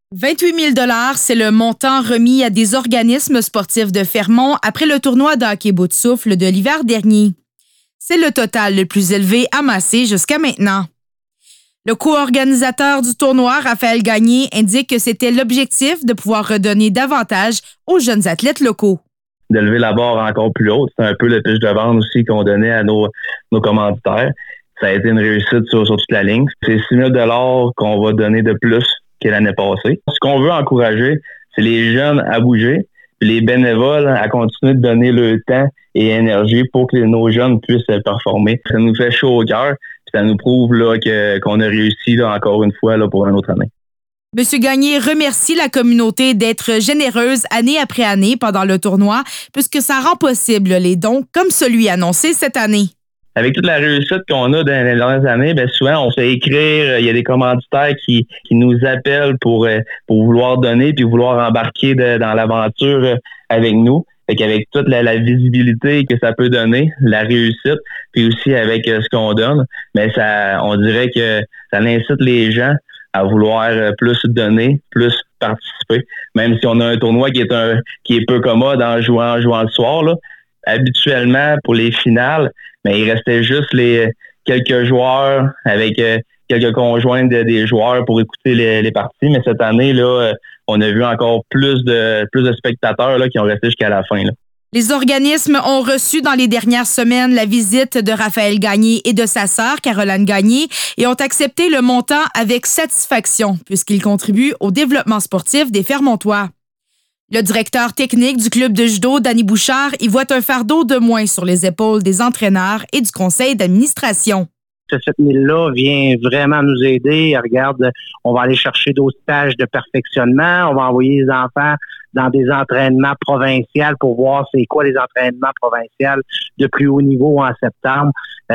28 000 $, c'est le montant remis à des organismes sportifs de Fermont après le tournoi de hockey bout de souffle de l'hiver dernier. C'est le total le plus élevé amassé jusqu'à maintenant. Le co-organisateur du tournoi, Raphaël Gagné, indique que c'était l'objectif de pouvoir redonner davantage aux jeunes athlètes locaux. D'élever la barre encore plus haute. C'est un peu le pitch de vente aussi qu'on donnait à nos commanditaires. Ça a été une réussite sur toute la ligne. C'est 6 000 $ qu'on va donner de plus que l'année passée. Ce qu'on veut encourager, c'est les jeunes à bouger, puis les bénévoles à continuer de donner leur temps et énergie pour que nos jeunes puissent performer. Ça nous fait chaud au cœur, puis ça nous prouve là, qu'on a réussi là, encore une fois là, pour une autre année. M. Gagné remercie la communauté d'être généreuse année après année pendant le tournoi, puisque ça rend possible les dons comme celui annoncé cette année. Avec toute la réussite qu'on a dans les dernières années, bien souvent, on se fait écrire, il y a des commanditaires qui nous appellent pour vouloir donner puis vouloir embarquer dans l'aventure avec nous. Fait qu'avec toute la visibilité que ça peut donner, la réussite, puis aussi avec ce qu'on donne, mais on dirait que ça incite les gens à vouloir plus donner, plus participer. Même si on a un tournoi qui est peu commode en jouant le soir, là, habituellement, pour les finales, mais il restait juste quelques joueurs avec quelques conjoints des joueurs pour écouter les parties. Mais cette année, là, on a vu encore plus de spectateurs là, qui ont resté jusqu'à la fin. Là. Les organismes ont reçu dans les dernières semaines la visite de Raphaël Gagné et de sa sœur, Caroline Gagné, et ont accepté le montant avec satisfaction, puisqu'ils contribuent au développement sportif des Fermontois. Le directeur technique du club de judo, Danny Bouchard, y voit un fardeau de moins sur les épaules des entraîneurs et du conseil d'administration. Ce 7 000-là vient vraiment nous aider. Regarde, on va aller chercher d'autres stages de perfectionnement. On va envoyer les enfants dans des entraînements provinciaux pour voir c'est quoi les entraînements provinciaux de plus haut niveau en septembre.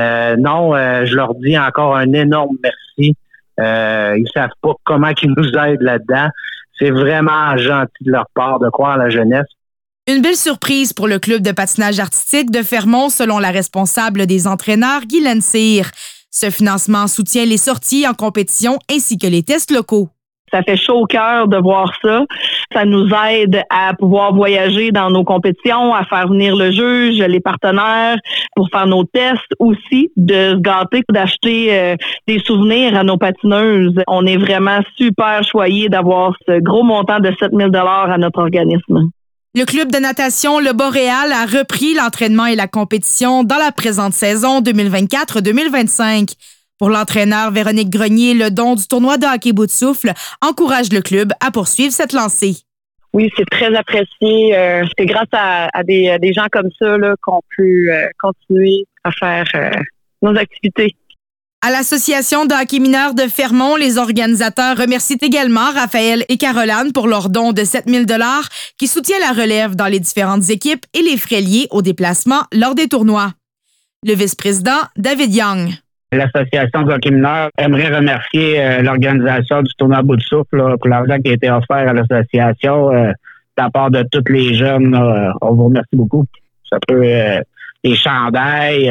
Je leur dis encore un énorme merci. Ils savent pas comment ils nous aident là-dedans. C'est vraiment gentil de leur part de croire à la jeunesse. Une belle surprise pour le club de patinage artistique de Fermont, selon la responsable des entraîneurs, Guylaine Cyr. Ce financement soutient les sorties en compétition ainsi que les tests locaux. Ça fait chaud au cœur de voir ça. Ça nous aide à pouvoir voyager dans nos compétitions, à faire venir le juge, les partenaires, pour faire nos tests aussi, de se gâter, d'acheter des souvenirs à nos patineuses. On est vraiment super choyés d'avoir ce gros montant de 7 000 $ à notre organisme. Le club de natation Le Boréal a repris l'entraînement et la compétition dans la présente saison 2024-2025. Pour l'entraîneur Véronique Grenier, le don du tournoi de hockey bout de souffle encourage le club à poursuivre cette lancée. Oui, c'est très apprécié. C'est grâce à des gens comme ça là, qu'on peut continuer à faire nos activités. À l'Association de hockey mineur de Fermont, les organisateurs remercient également Raphaël et Caroline pour leur don de 7 000 $ qui soutient la relève dans les différentes équipes et les frais liés au déplacement lors des tournois. Le vice-président, David Young. L'Association de hockey mineur aimerait remercier l'organisation du tournoi bout de souffle pour l'argent qui a été offert à l'association de la part de tous les jeunes. On vous remercie beaucoup. Ça peut les chandails,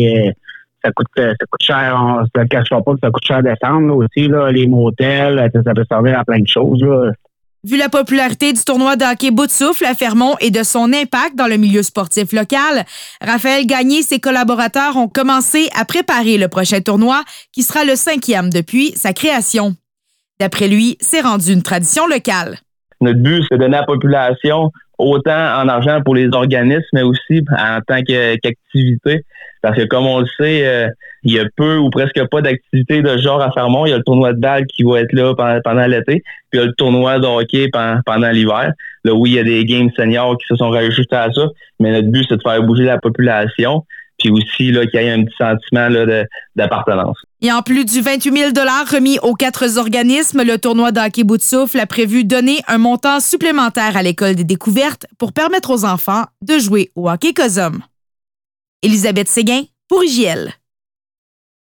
ça coûte cher. On se le cachera pas que ça coûte cher descendre aussi, là, les motels, ça peut servir à plein de choses. Là. Vu la popularité du tournoi de hockey bout de souffle à Fermont et de son impact dans le milieu sportif local, Raphaël Gagné et ses collaborateurs ont commencé à préparer le prochain tournoi qui sera le 5e depuis sa création. D'après lui, c'est rendu une tradition locale. Notre but, c'est de donner à la population autant en argent pour les organismes, mais aussi en tant qu'activité. Parce que comme on le sait, il y a peu ou presque pas d'activités de ce genre à Fermont. Il y a le tournoi de balle qui va être là pendant l'été, puis il y a le tournoi de hockey pendant l'hiver. Là, oui, il y a des games seniors qui se sont rajoutés à ça, mais notre but, c'est de faire bouger la population, puis aussi là, qu'il y ait un petit sentiment là, d'appartenance. Et en plus du 28 000 $ remis aux 4 organismes, le tournoi de hockey bout de souffle a prévu donner un montant supplémentaire à l'École des découvertes pour permettre aux enfants de jouer au hockey COSOM. Élisabeth Séguin pour IJL.